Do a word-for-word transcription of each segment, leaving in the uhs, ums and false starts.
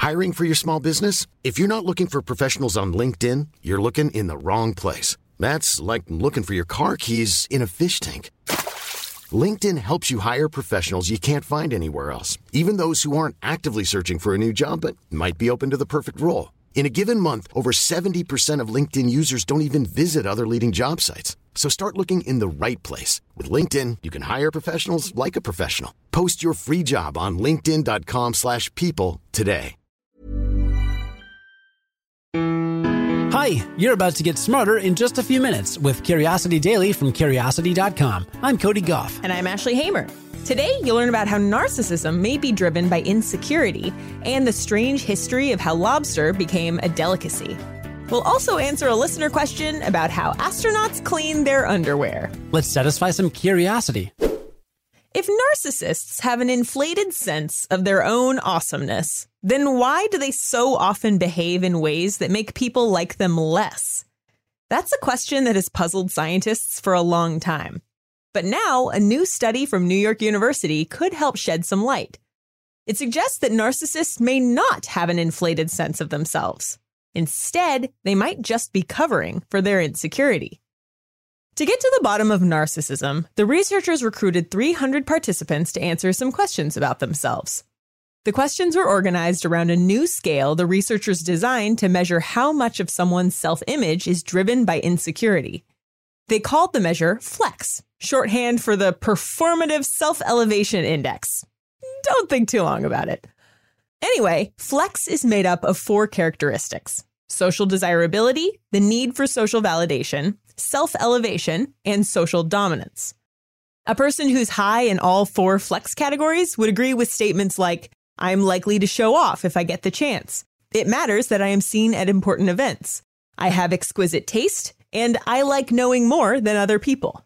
Hiring for your small business? If you're not looking for professionals on LinkedIn, you're looking in the wrong place. That's like looking for your car keys in a fish tank. LinkedIn helps you hire professionals you can't find anywhere else, even those who aren't actively searching for a new job but might be open to the perfect role. In a given month, over seventy percent of LinkedIn users don't even visit other leading job sites. So start looking in the right place. With LinkedIn, you can hire professionals like a professional. Post your free job on linkedin.com slash people today. Hi, you're about to get smarter in just a few minutes with Curiosity Daily from Curiosity dot com. I'm Cody Goff. And I'm Ashley Hamer. Today, you'll learn about how narcissism may be driven by insecurity and the strange history of how lobster became a delicacy. We'll also answer a listener question about how astronauts clean their underwear. Let's satisfy some curiosity. If narcissists have an inflated sense of their own awesomeness, then why do they so often behave in ways that make people like them less? That's a question that has puzzled scientists for a long time. But now, a new study from New York University could help shed some light. It suggests that narcissists may not have an inflated sense of themselves. Instead, they might just be covering for their insecurity. To get to the bottom of narcissism, the researchers recruited three hundred participants to answer some questions about themselves. The questions were organized around a new scale the researchers designed to measure how much of someone's self-image is driven by insecurity. They called the measure FLEX, shorthand for the Performative Self-Elevation Index. Don't think too long about it. Anyway, FLEX is made up of four characteristics: social desirability, the need for social validation, self-elevation, and social dominance. A person who's high in all four FLEX categories would agree with statements like, I'm likely to show off if I get the chance. It matters that I am seen at important events. I have exquisite taste, and I like knowing more than other people.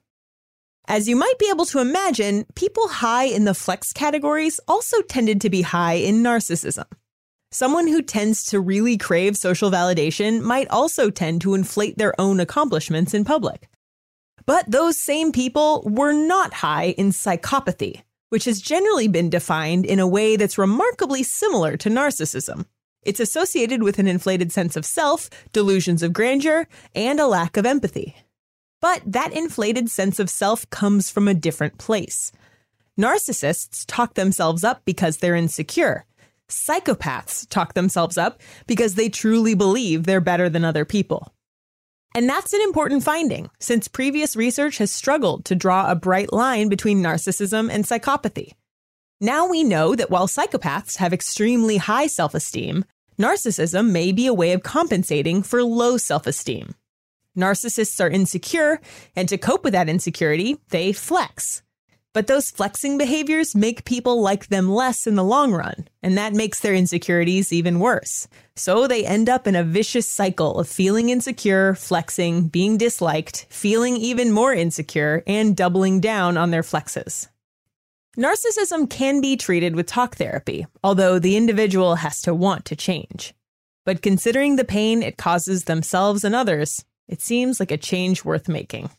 As you might be able to imagine, people high in the FLEX categories also tended to be high in narcissism. Someone who tends to really crave social validation might also tend to inflate their own accomplishments in public. But those same people were not high in psychopathy, which has generally been defined in a way that's remarkably similar to narcissism. It's associated with an inflated sense of self, delusions of grandeur, and a lack of empathy. But that inflated sense of self comes from a different place. Narcissists talk themselves up because they're insecure. Psychopaths talk themselves up because they truly believe they're better than other people. And that's an important finding, since previous research has struggled to draw a bright line between narcissism and psychopathy. Now we know that while psychopaths have extremely high self-esteem, narcissism may be a way of compensating for low self-esteem. Narcissists are insecure, and to cope with that insecurity, they flex. But those flexing behaviors make people like them less in the long run, and that makes their insecurities even worse. So they end up in a vicious cycle of feeling insecure, flexing, being disliked, feeling even more insecure, and doubling down on their flexes. Narcissism can be treated with talk therapy, although the individual has to want to change. But considering the pain it causes themselves and others, it seems like a change worth making.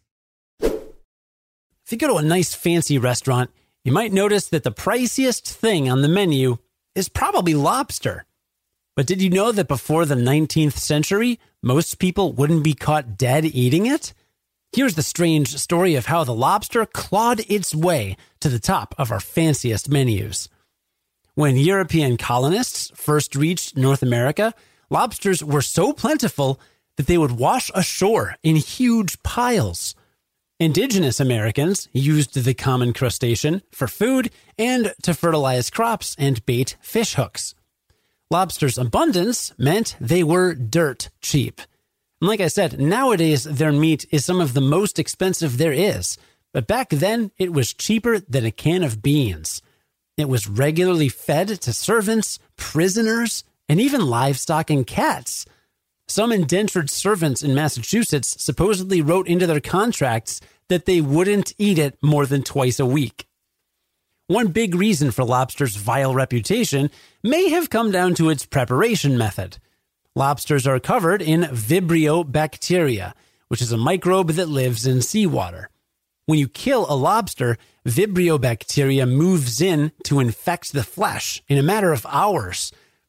If you go to a nice fancy restaurant, you might notice that the priciest thing on the menu is probably lobster. But did you know that before the nineteenth century, most people wouldn't be caught dead eating it? Here's the strange story of how the lobster clawed its way to the top of our fanciest menus. When European colonists first reached North America, lobsters were so plentiful that they would wash ashore in huge piles. Indigenous Americans used the common crustacean for food and to fertilize crops and bait fish hooks. Lobster's abundance meant they were dirt cheap. And like I said, nowadays their meat is some of the most expensive there is, but back then it was cheaper than a can of beans. It was regularly fed to servants, prisoners, and even livestock and cats. Some indentured servants in Massachusetts supposedly wrote into their contracts that they wouldn't eat it more than twice a week. One big reason for lobster's vile reputation may have come down to its preparation method. Lobsters are covered in Vibrio bacteria, which is a microbe that lives in seawater. When you kill a lobster, Vibrio bacteria moves in to infect the flesh in a matter of hours.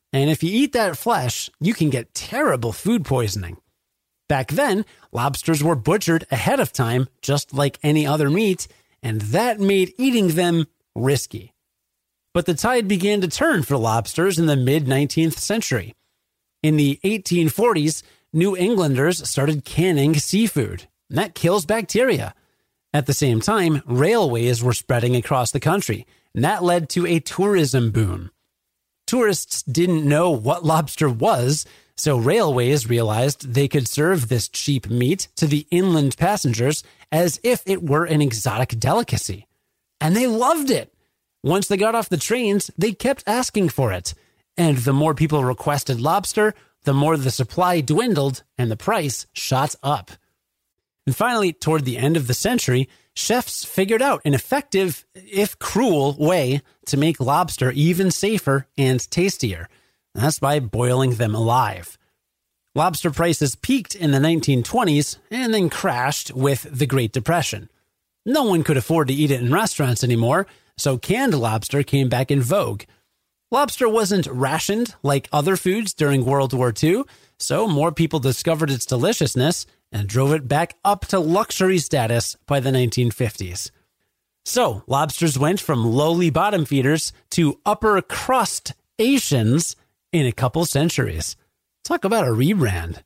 And if you eat that flesh, you can get terrible food poisoning. Back then, lobsters were butchered ahead of time, just like any other meat, and that made eating them risky. But the tide began to turn for lobsters in the mid-nineteenth century. In the eighteen forties, New Englanders started canning seafood. And that kills bacteria. At the same time, railways were spreading across the country, and that led to a tourism boom. Tourists didn't know what lobster was, so railways realized they could serve this cheap meat to the inland passengers as if it were an exotic delicacy. And they loved it. Once they got off the trains, they kept asking for it. And the more people requested lobster, the more the supply dwindled and the price shot up. And finally, toward the end of the century, chefs figured out an effective, if cruel, way to make lobster even safer and tastier. And that's by boiling them alive. Lobster prices peaked in the nineteen twenties and then crashed with the Great Depression. No one could afford to eat it in restaurants anymore, so canned lobster came back in vogue. Lobster wasn't rationed like other foods during World War Two, so more people discovered its deliciousness and drove it back up to luxury status by the nineteen fifties. So, lobsters went from lowly bottom feeders to upper crust Asians in a couple centuries. Talk about a rebrand.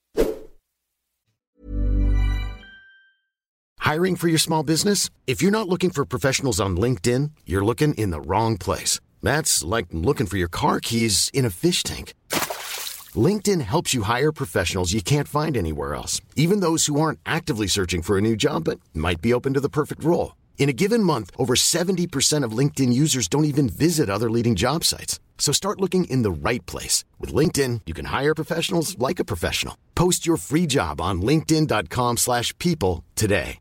Hiring for your small business? If you're not looking for professionals on LinkedIn, you're looking in the wrong place. That's like looking for your car keys in a fish tank. LinkedIn helps you hire professionals you can't find anywhere else, even those who aren't actively searching for a new job but might be open to the perfect role. In a given month, over seventy percent of LinkedIn users don't even visit other leading job sites. So start looking in the right place. With LinkedIn, you can hire professionals like a professional. Post your free job on linkedin.com slash people today.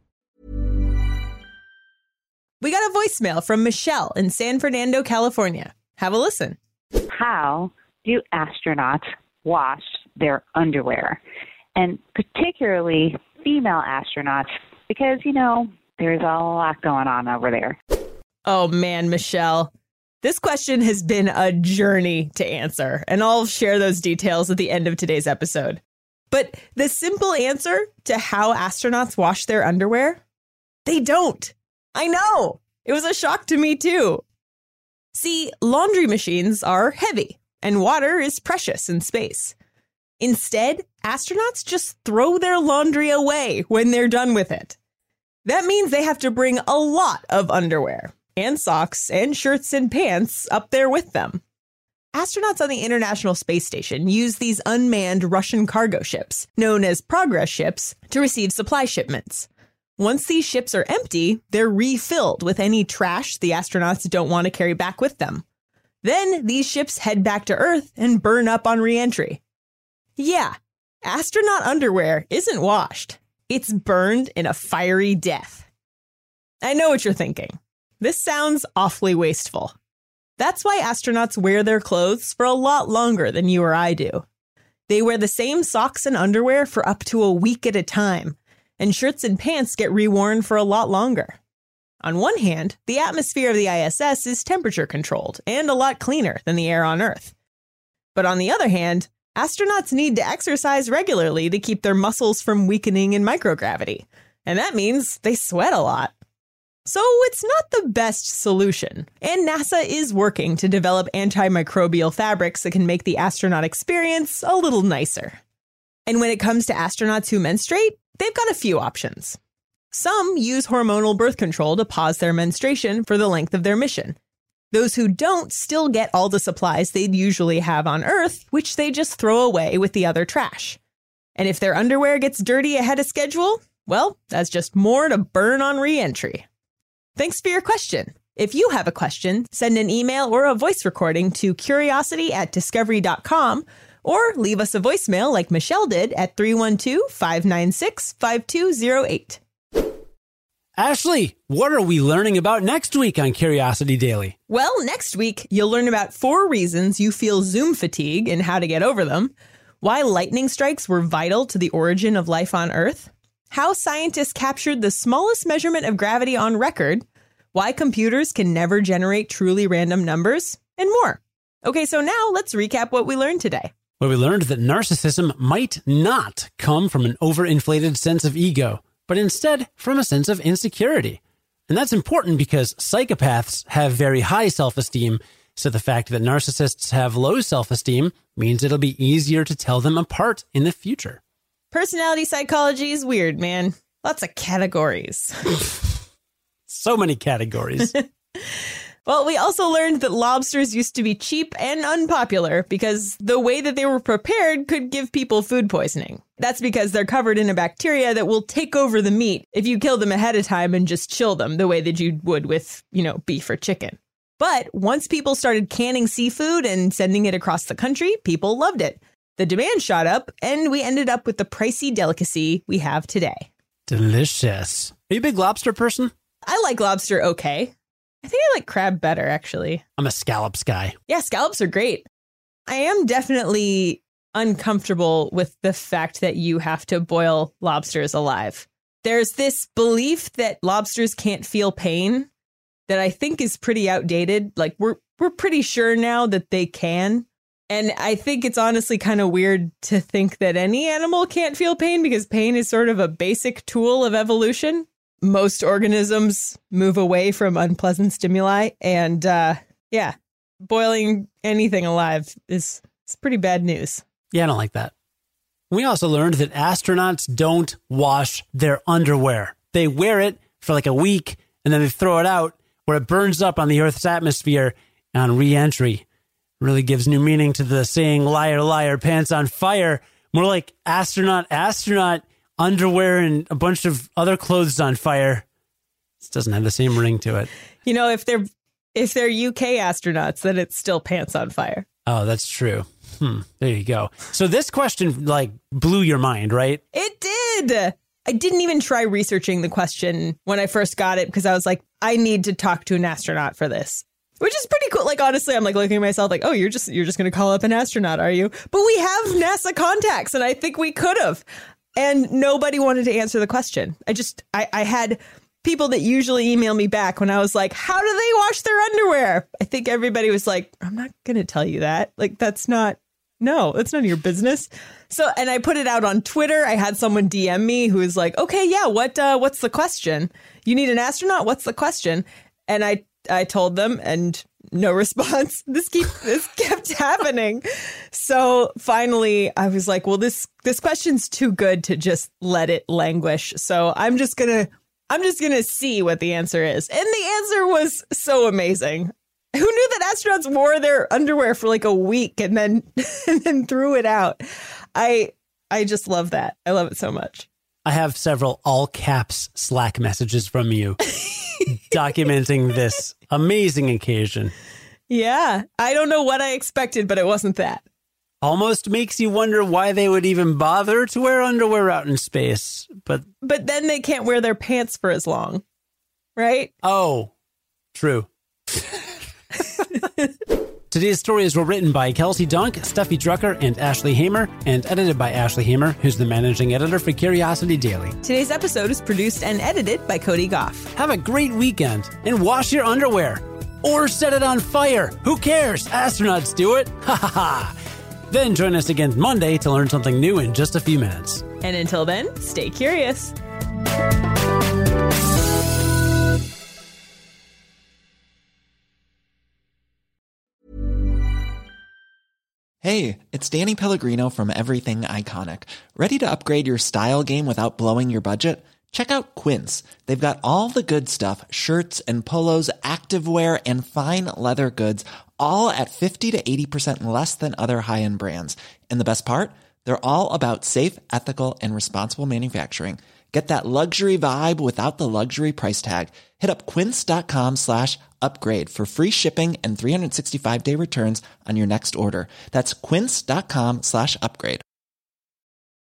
We got a voicemail from Michelle in San Fernando, California. Have a listen. How do astronauts wash their underwear? And particularly female astronauts, because, you know, there's a lot going on over there. Oh, man, Michelle. This question has been a journey to answer, and I'll share those details at the end of today's episode. But the simple answer to how astronauts wash their underwear? They don't. I know. It was a shock to me, too. See, laundry machines are heavy, and water is precious in space. Instead, astronauts just throw their laundry away when they're done with it. That means they have to bring a lot of underwear, and socks, and shirts and pants up there with them. Astronauts on the International Space Station use these unmanned Russian cargo ships, known as Progress ships, to receive supply shipments. Once these ships are empty, they're refilled with any trash the astronauts don't want to carry back with them. Then these ships head back to Earth and burn up on re-entry. Yeah, astronaut underwear isn't washed. It's burned in a fiery death. I know what you're thinking. This sounds awfully wasteful. That's why astronauts wear their clothes for a lot longer than you or I do. They wear the same socks and underwear for up to a week at a time, and shirts and pants get reworn for a lot longer. On one hand, the atmosphere of the I S S is temperature controlled and a lot cleaner than the air on Earth. But on the other hand, astronauts need to exercise regularly to keep their muscles from weakening in microgravity, and that means they sweat a lot. So it's not the best solution, and NASA is working to develop antimicrobial fabrics that can make the astronaut experience a little nicer. And when it comes to astronauts who menstruate, they've got a few options. Some use hormonal birth control to pause their menstruation for the length of their mission. Those who don't still get all the supplies they'd usually have on Earth, which they just throw away with the other trash. And if their underwear gets dirty ahead of schedule, well, that's just more to burn on re-entry. Thanks for your question. If you have a question, send an email or a voice recording to curiosity at discovery dot com or leave us a voicemail like Michelle did at three one two, five nine six, five two zero eight. Ashley, what are we learning about next week on Curiosity Daily? Well, next week, you'll learn about four reasons you feel Zoom fatigue and how to get over them, why lightning strikes were vital to the origin of life on Earth, how scientists captured the smallest measurement of gravity on record, why computers can never generate truly random numbers, and more. Okay, so now let's recap what we learned today. Where we learned that narcissism might not come from an overinflated sense of ego, but instead from a sense of insecurity. And that's important because psychopaths have very high self-esteem, so the fact that narcissists have low self-esteem means it'll be easier to tell them apart in the future. Personality psychology is weird, man. Lots of categories. So many categories. Well, we also learned that lobsters used to be cheap and unpopular because the way that they were prepared could give people food poisoning. That's because they're covered in a bacteria that will take over the meat if you kill them ahead of time and just chill them the way that you would with, you know, beef or chicken. But once people started canning seafood and sending it across the country, people loved it. The demand shot up, and we ended up with the pricey delicacy we have today. Delicious. Are you a big lobster person? I like lobster okay. I think I like crab better, actually. I'm a scallops guy. Yeah, scallops are great. I am definitely uncomfortable with the fact that you have to boil lobsters alive. There's this belief that lobsters can't feel pain that I think is pretty outdated. Like, we're we're pretty sure now that they can. And I think it's honestly kind of weird to think that any animal can't feel pain because pain is sort of a basic tool of evolution. Most organisms move away from unpleasant stimuli. And uh, yeah, boiling anything alive is, is pretty bad news. Yeah, I don't like that. We also learned that astronauts don't wash their underwear. They wear it for like a week and then they throw it out where it burns up on the Earth's atmosphere on re-entry. Really gives new meaning to the saying, liar, liar, pants on fire. More like astronaut, astronaut, underwear and a bunch of other clothes on fire. This doesn't have the same ring to it. You know, if they're if they're U K astronauts, then it's still pants on fire. Oh, that's true. Hmm. There you go. So this question like blew your mind, right? It did. I didn't even try researching the question when I first got it because I was like, I need to talk to an astronaut for this. Which is pretty cool. Like, honestly, I'm like looking at myself like, oh, you're just you're just going to call up an astronaut, are you? But we have NASA contacts and I think we could have. And nobody wanted to answer the question. I just I, I had people that usually email me back when I was like, how do they wash their underwear? I think everybody was like, I'm not going to tell you that. Like, that's not. No, that's none of your business. So and I put it out on Twitter. I had someone D M me who was like, OK, yeah, what uh, what's the question? You need an astronaut? What's the question? And I I told them and no response. This keep this kept happening. So finally, I was like, well, this this question's too good to just let it languish. So I'm just going to I'm just going to see what the answer is. And the answer was so amazing. Who knew that astronauts wore their underwear for like a week and then and then threw it out? I I just love that. I love it so much. I have several all caps Slack messages from you documenting this amazing occasion. Yeah, I don't know what I expected, but it wasn't that. Almost makes you wonder why they would even bother to wear underwear out in space. But but then they can't wear their pants for as long, right? Oh, true. Today's stories were written by Kelsey Dunk, Steffi Drucker, and Ashley Hamer, and edited by Ashley Hamer, who's the managing editor for Curiosity Daily. Today's episode is produced and edited by Cody Goff. Have a great weekend and wash your underwear. Or set it on fire. Who cares? Astronauts do it. Ha ha ha. Then join us again Monday to learn something new in just a few minutes. And until then, stay curious. Hey, it's Danny Pellegrino from Everything Iconic. Ready to upgrade your style game without blowing your budget? Check out Quince. They've got all the good stuff, shirts and polos, activewear, and fine leather goods, all at fifty to eighty percent less than other high-end brands. And the best part? They're all about safe, ethical, and responsible manufacturing. Get that luxury vibe without the luxury price tag. Hit up quince.com slash upgrade for free shipping and three sixty-five day returns on your next order. That's quince.com slash upgrade.